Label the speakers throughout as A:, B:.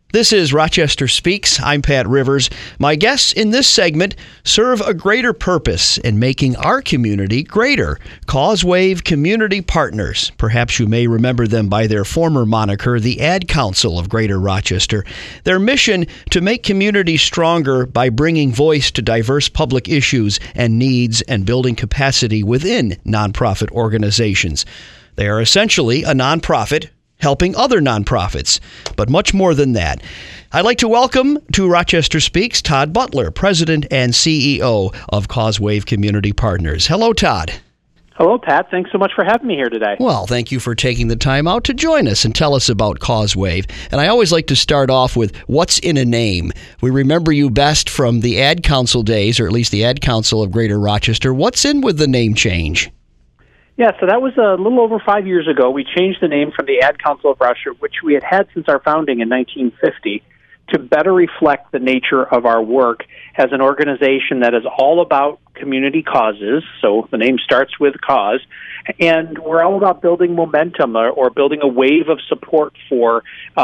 A: This is Rochester Speaks. I'm Pat Rivers. My guests in this segment serve a greater purpose in making our community greater. CauseWave Community Partners. Perhaps you may remember them by their former moniker, the Ad Council of Greater Rochester. Their mission to make communities stronger by bringing voice to diverse public issues and needs and building capacity within nonprofit organizations. They are essentially a nonprofit helping other nonprofits, but much more than that. I'd like to welcome to Rochester Speaks Todd Butler, President and CEO of CauseWave Community Partners. Hello, Todd.
B: Hello, Pat. Thanks so much for having me here today.
A: Well, thank you for taking the time out to join us and tell us about CauseWave. And I always like to start off with what's in a name. We remember you best from the Ad Council days, or at least the Ad Council of Greater Rochester. What's in with the name change?
B: Yeah, so that was a little over 5 years ago. We changed the name from the Ad Council of Rochester, which we had since our founding in 1950, to better reflect the nature of our work as an organization that is all about community causes. So the name starts with cause, and we're all about building momentum or building a wave of support for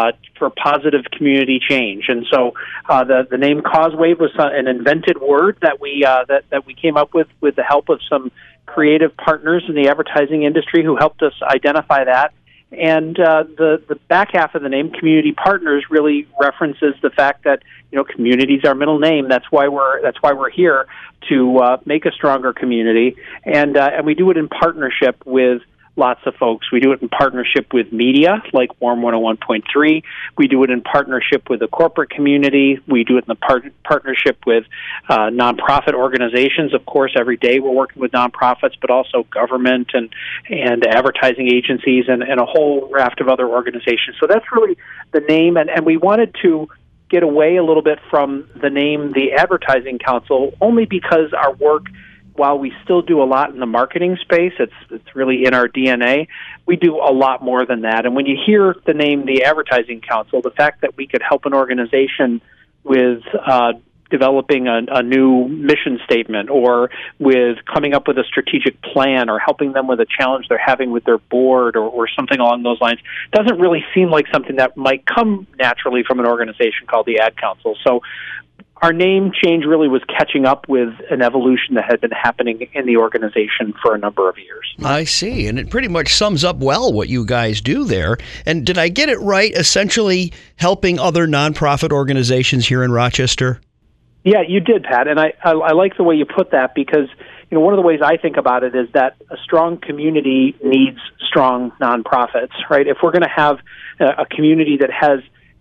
B: positive community change. And so the name CauseWave was an invented word that we came up with the help of some creative partners in the advertising industry who helped us identify that. And the back half of the name, Community Partners, really references the fact that community is our middle name. That's why we're here to make a stronger community, and we do it in partnership with lots of folks. We do it in partnership with media like Warm 101.3. We do it in partnership with the corporate community. We do it in the partnership with nonprofit organizations. Of course, every day we're working with nonprofits, but also government and advertising agencies and a whole raft of other organizations. So that's really the name, and we wanted to get away a little bit from the name, the Advertising Council, only because our work, while we still do a lot in the marketing space, it's really in our DNA, we do a lot more than that. And when you hear the name, the Advertising Council, the fact that we could help an organization with developing a new mission statement or with coming up with a strategic plan or helping them with a challenge they're having with their board or something along those lines, doesn't really seem like something that might come naturally from an organization called the Ad Council. So our name change really was catching up with an evolution that had been happening in the organization for a number of years.
A: I see, and it pretty much sums up well what you guys do there. And did I get it right, essentially helping other nonprofit organizations here in Rochester?
B: Yeah, you did, Pat, and I like the way you put that because one of the ways I think about it is that a strong community needs strong nonprofits, right? If we're going to have a community that has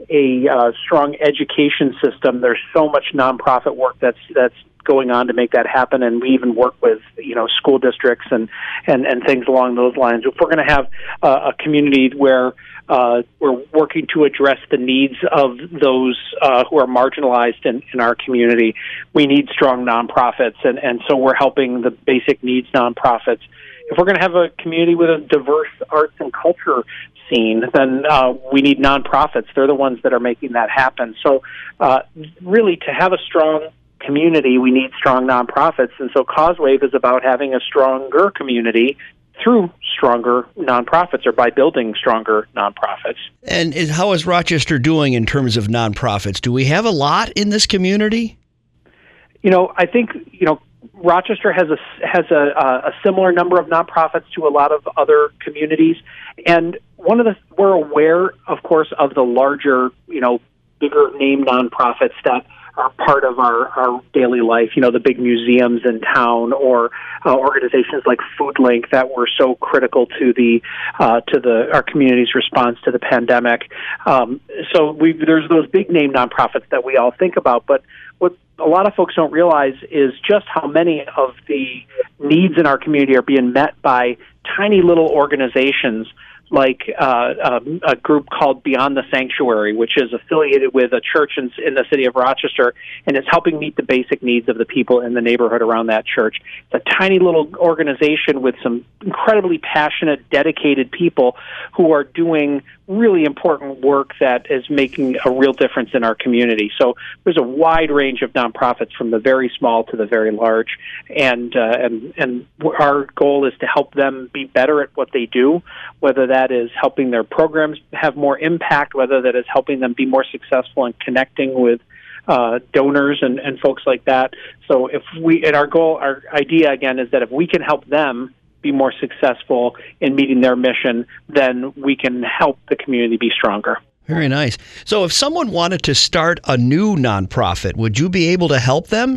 B: a strong education system, there's so much nonprofit work that's going on to make that happen, and we even work with school districts and things along those lines. If we're going to have a community where we're working to address the needs of those who are marginalized in our community, we need strong nonprofits, and so we're helping the basic needs nonprofits. If we're going to have a community with a diverse arts and culture scene, then we need nonprofits. They're the ones that are making that happen. So really, to have a strong community, we need strong nonprofits, and so CauseWave is about having a stronger community through stronger nonprofits or by building stronger nonprofits.
A: And how is Rochester doing in terms of nonprofits? Do we have a lot in this community?
B: I think, Rochester has a similar number of nonprofits to a lot of other communities, and we're aware, of course, of the larger, bigger name nonprofits that are part of our daily life, the big museums in town or organizations like FoodLink that were so critical to our community's response to the pandemic. So there's those big name nonprofits that we all think about, but what a lot of folks don't realize is just how many of the needs in our community are being met by tiny little organizations like a group called Beyond the Sanctuary, which is affiliated with a church in the city of Rochester, and is helping meet the basic needs of the people in the neighborhood around that church. It's a tiny little organization with some incredibly passionate, dedicated people who are doing really important work that is making a real difference in our community. So there's a wide range of nonprofits from the very small to the very large, and our goal is to help them be better at what they do, whether that that is helping their programs have more impact, whether that is helping them be more successful in connecting with donors and folks like that. So our idea again is that if we can help them be more successful in meeting their mission, then we can help the community be stronger.
A: Very nice. So if someone wanted to start a new nonprofit, would you be able to help them?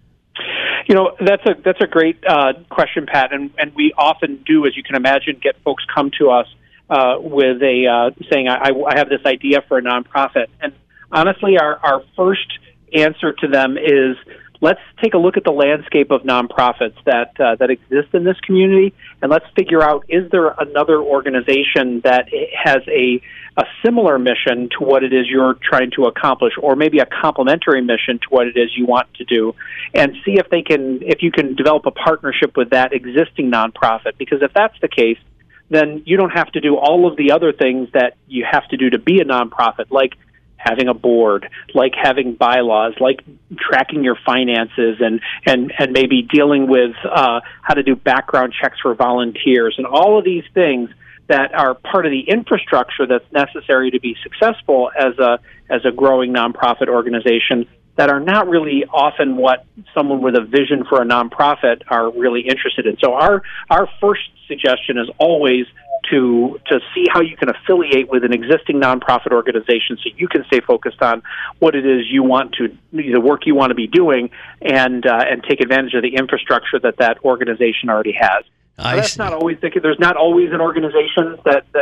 B: That's a great question, Pat, and we often do, as you can imagine, get folks come to us with saying, I have this idea for a nonprofit. And honestly, our first answer to them is, let's take a look at the landscape of nonprofits that exist in this community, and let's figure out, is there another organization that has a similar mission to what it is you're trying to accomplish, or maybe a complementary mission to what it is you want to do, and see if you can develop a partnership with that existing nonprofit. Because if that's the case, then you don't have to do all of the other things that you have to do to be a nonprofit, like having a board, like having bylaws, like tracking your finances, and maybe dealing with how to do background checks for volunteers, and all of these things that are part of the infrastructure that's necessary to be successful as a growing nonprofit organization, that are not really often what someone with a vision for a nonprofit are really interested in. So our first suggestion is always to see how you can affiliate with an existing nonprofit organization so you can stay focused on what it is you want to, the work you want to be doing, and take advantage of the infrastructure that organization already has. That's not always there's not always an organization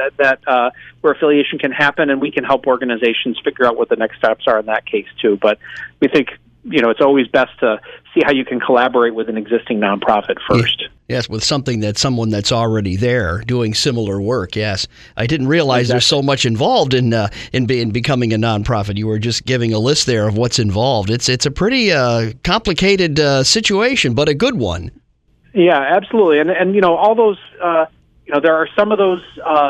B: that where affiliation can happen, and we can help organizations figure out what the next steps are in that case too. But we think it's always best to see how you can collaborate with an existing nonprofit first.
A: Yes, with someone that's already there doing similar work. Yes, I didn't realize There's so much involved in becoming a nonprofit. You were just giving a list there of what's involved. It's a pretty complicated situation, but a good one.
B: Yeah, absolutely, and all those there are some of those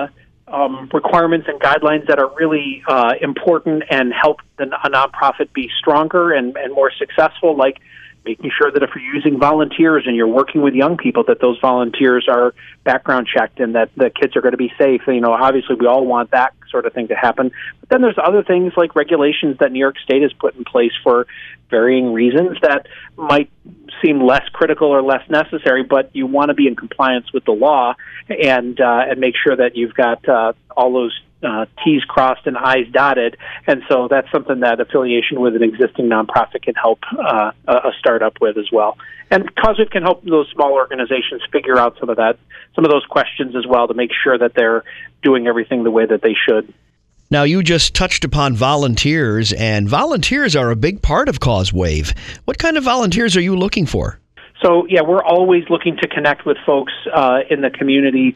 B: requirements and guidelines that are really important and help a nonprofit be stronger and more successful, like making sure that if you're using volunteers and you're working with young people, that those volunteers are background checked and that the kids are going to be safe. Obviously we all want that sort of thing to happen. But then there's other things like regulations that New York State has put in place for varying reasons that might seem less critical or less necessary, but you want to be in compliance with the law and make sure that you've got all those T's crossed and I's dotted. And so that's something that affiliation with an existing nonprofit can help a startup with as well. And CauseWave can help those small organizations figure out some of those questions as well, to make sure that they're doing everything the way that they should.
A: Now, you just touched upon volunteers, and volunteers are a big part of CauseWave. What kind of volunteers are you looking for?
B: So, we're always looking to connect with folks in the community.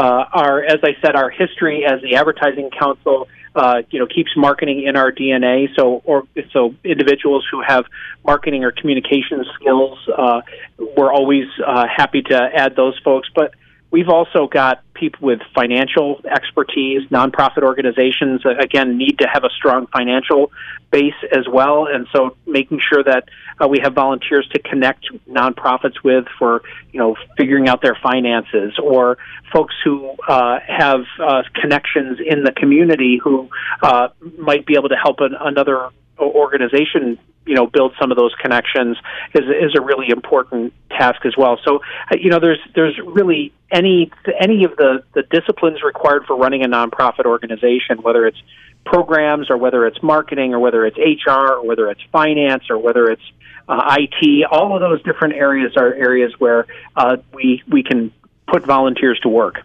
B: As I said, our history as the Advertising Council, keeps marketing in our DNA. So individuals who have marketing or communication skills, we're always happy to add those folks. But we've also got people with financial expertise. Nonprofit organizations, again, need to have a strong financial base as well. And so making sure that we have volunteers to connect nonprofits with for, figuring out their finances, or folks who have connections in the community who might be able to help another organization build some of those connections is a really important task as well. So, there's really any of the disciplines required for running a nonprofit organization, whether it's programs or whether it's marketing or whether it's HR or whether it's finance or whether it's IT. All of those different areas are areas where we can put volunteers to work.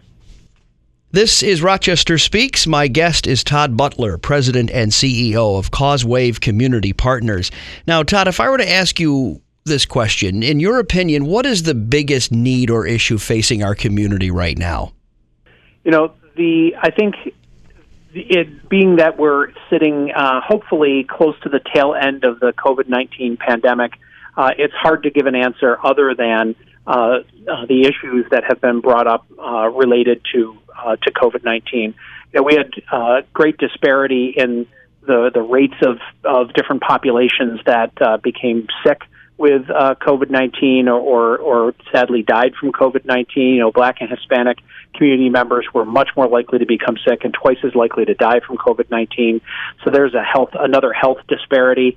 A: This is Rochester Speaks. My guest is Todd Butler, President and CEO of CauseWave Community Partners. Now, Todd, if I were to ask you this question, in your opinion, what is the biggest need or issue facing our community right now?
B: I think it being that we're sitting hopefully close to the tail end of the COVID-19 pandemic, it's hard to give an answer other than the issues that have been brought up related to COVID-19. We had great disparity in the rates of different populations that became sick with COVID-19 or sadly died from COVID-19. Black and Hispanic community members were much more likely to become sick and twice as likely to die from COVID-19. So there's another health disparity.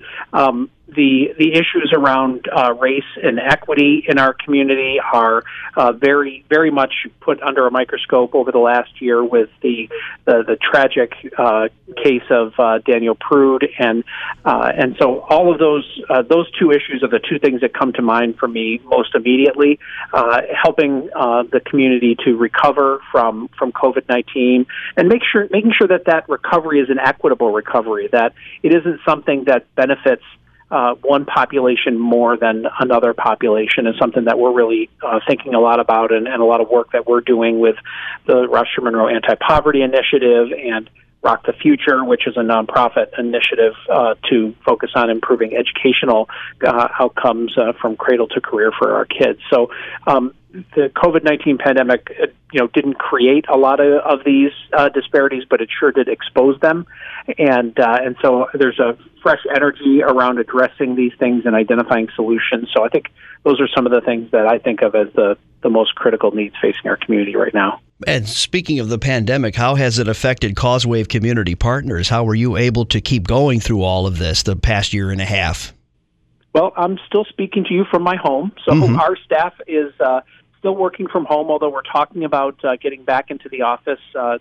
B: The issues around race and equity in our community are very, very much put under a microscope over the last year with the tragic case of Daniel Prude, and so all of those two issues are the two things that come to mind for me most immediately. Helping the community to recover from COVID-19 and making sure that recovery is an equitable recovery, that it isn't something that benefits one population more than another population, is something that we're really thinking a lot about, and a lot of work that we're doing with the Rochester Monroe Anti-Poverty Initiative and Rock the Future, which is a nonprofit initiative to focus on improving educational outcomes from cradle to career for our kids. So the COVID-19 pandemic, didn't create a lot of these disparities, but it sure did expose them, and so there's a fresh energy around addressing these things and identifying solutions. So I think those are some of the things that I think of as the most critical needs facing our community right now.
A: And speaking of the pandemic, how has it affected CauseWave Community Partners? How were you able to keep going through all of this the past year and a half?
B: Well, I'm still speaking to you from my home, so our staff is still working from home, although we're talking about getting back into the office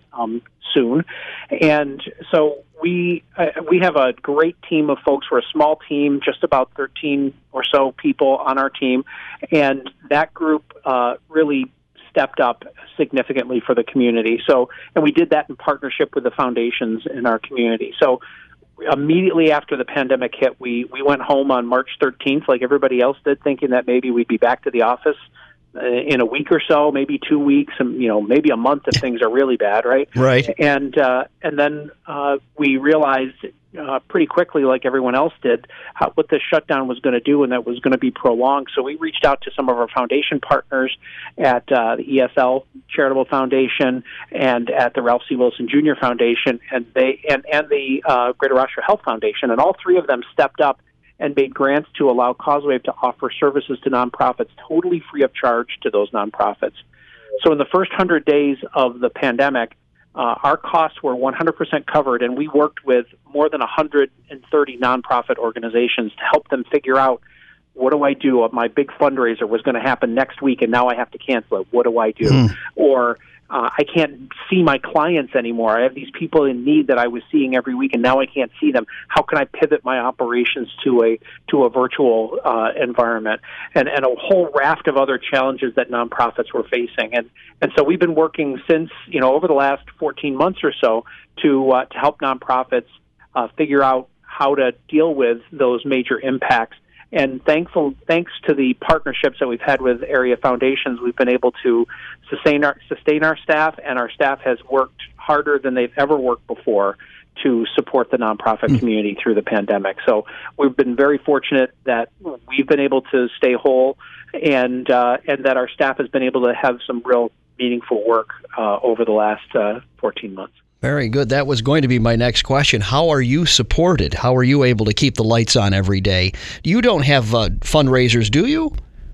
B: soon. And so we have a great team of folks. We're a small team, just about 13 or so people on our team, and that group really stepped up significantly for the community. And we did that in partnership with the foundations in our community. So immediately after the pandemic hit, we went home on March 13th, like everybody else did, thinking that maybe we'd be back to the office in a week or so, maybe 2 weeks, and maybe a month if things are really bad, right?
A: Right.
B: And then we realized pretty quickly, like everyone else did, what this shutdown was going to do, and that was going to be prolonged. So we reached out to some of our foundation partners at the ESL Charitable Foundation and at the Ralph C. Wilson Jr. Foundation, and the Greater Rochester Health Foundation, and all three of them stepped up and made grants to allow CauseWave to offer services to nonprofits totally free of charge to those nonprofits. So in the first 100 days of the pandemic, our costs were 100% covered, and we worked with more than 130 nonprofit organizations to help them figure out, what do I do? My big fundraiser was going to happen next week, and now I have to cancel it. What do I do? Or I can't see my clients anymore. I have these people in need that I was seeing every week, and now I can't see them. How can I pivot my operations to a virtual environment? And a whole raft of other challenges that nonprofits were facing. And so we've been working since, over the last 14 months or so to help nonprofits figure out how to deal with those major impacts. And thanks to the partnerships that we've had with area foundations, we've been able to sustain our staff, and our staff has worked harder than they've ever worked before to support the nonprofit community through the pandemic. So we've been very fortunate that we've been able to stay whole, and that our staff has been able to have some real meaningful work over the last 14 months.
A: Very good. That was going to be my next question. How are you supported? How are you able to keep the lights on every day? You don't have fundraisers, do you?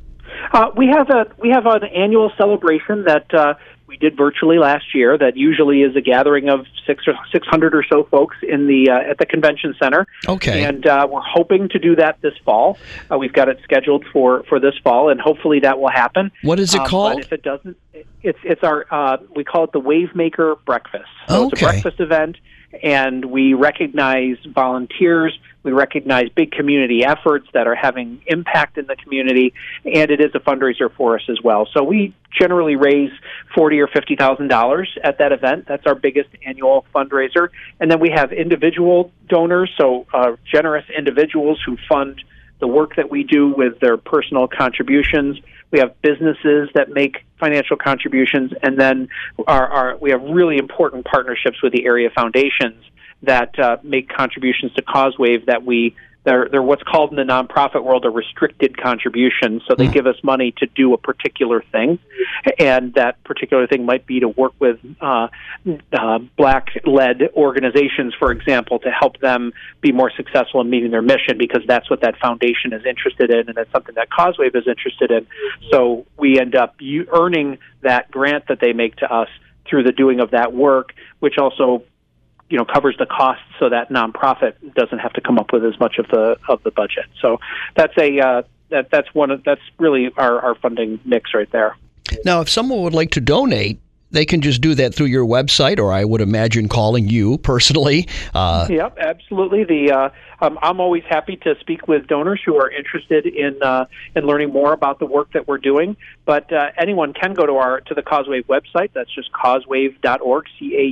B: We have an annual celebration that we did virtually last year. That usually is a gathering of 600 or so folks in the at the convention center.
A: Okay.
B: And we're hoping to do that this fall. We've got it scheduled for this fall, and hopefully that will happen.
A: What is it called?
B: But if it doesn't, it's our we call it the Wavemaker Breakfast. So It's a breakfast event, and we recognize volunteers. We recognize big community efforts that are having impact in the community, and it is a fundraiser for us as well. So we generally raise $40,000 or $50,000 at that event. That's our biggest annual fundraiser. And then we have individual donors, so generous individuals who fund the work that we do with their personal contributions. We have businesses that make financial contributions, and then we have really important partnerships with the area foundations that make contributions to CauseWave that we they're what's called in the nonprofit world a restricted contribution. So they give us money to do a particular thing, and that particular thing might be to work with Black-led organizations, for example, to help them be more successful in meeting their mission, because that's what that foundation is interested in, and that's something that CauseWave is interested in. So we end up earning that grant that they make to us through the doing of that work, which also covers the costs, so that nonprofit doesn't have to come up with as much of the budget. So that's that's really our funding mix right there.
A: Now, if someone would like to donate, they can just do that through your website, or I would imagine calling you personally.
B: Yep, absolutely. I'm always happy to speak with donors who are interested in learning more about the work that we're doing. But anyone can go to the CauseWave website. That's just causewave.org,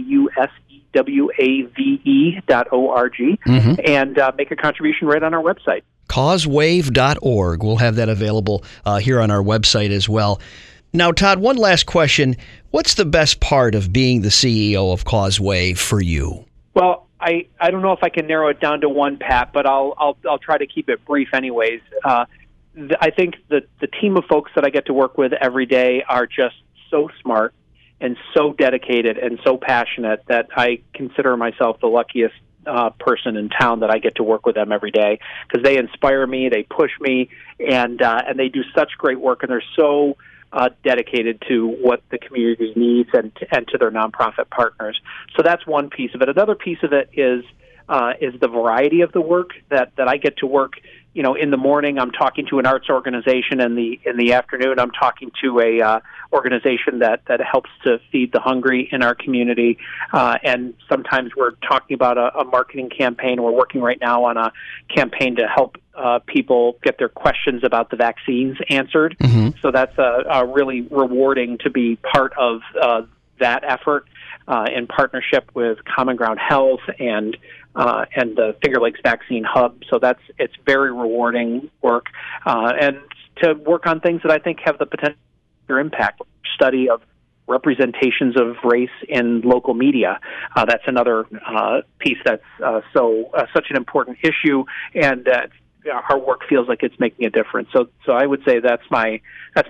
B: CAUSEWAVE.org, and make a contribution right on our website.
A: Causewave.org. We'll have that available here on our website as well. Now, Todd, one last question. What's the best part of being the CEO of CauseWave for you?
B: Well, I don't know if I can narrow it down to one, Pat, but I'll try to keep it brief anyways. I think the team of folks that I get to work with every day are just so smart and so dedicated and so passionate that I consider myself the luckiest person in town that I get to work with them every day, because they inspire me, they push me, and they do such great work, and they're so dedicated to what the community needs and to their nonprofit partners. So that's one piece of it. Another piece of it is the variety of the work that I get to work. In the morning, I'm talking to an arts organization, and in the afternoon, I'm talking to a organization that helps to feed the hungry in our community. And sometimes we're talking about a marketing campaign. We're working right now on a campaign to help people get their questions about the vaccines answered. So that's really rewarding to be part of that effort in partnership with Common Ground Health and the Finger Lakes Vaccine Hub. So it's very rewarding work, and to work on things that I think have the potential for impact. Study of representations of race in local media. That's another piece that's such an important issue, and our work feels like it's making a difference. So I would say that's my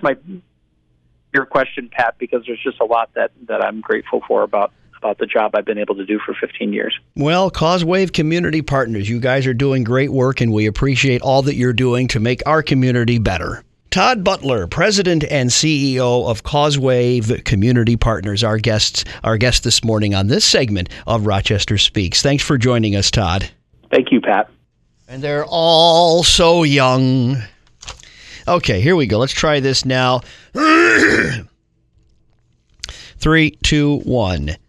B: your question, Pat, because there's just a lot that I'm grateful for about the job I've been able to do for 15 years. Well,
A: CauseWave Community Partners, you guys are doing great work, and we appreciate all that you're doing to make our community better. Todd Butler, President and CEO of CauseWave Community Partners, our guest this morning on this segment of Rochester Speaks. Thanks for joining us, Todd.
B: Thank you, Pat.
A: And they're all so young. Okay, here we go. Let's try this now. 3, 2, 1.